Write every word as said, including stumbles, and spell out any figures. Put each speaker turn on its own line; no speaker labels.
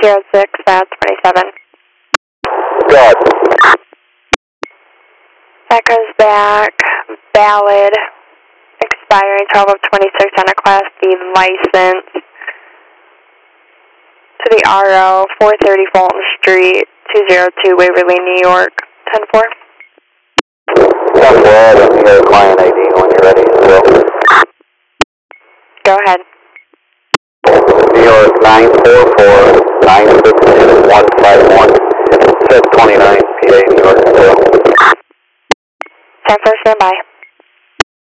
zero six, that's twenty-seven.
Good.
That goes back, valid, expiring twelve of twenty-six on a Class B license to the R O, four thirty Fulton Street, two oh two Waverly, New York, ten four.
ten four, I need your client I D when you're ready as well.
Go ahead.
New York nine four four, nine six two, one five one, six twenty-nine, P A, New York as well.
ten four, stand by.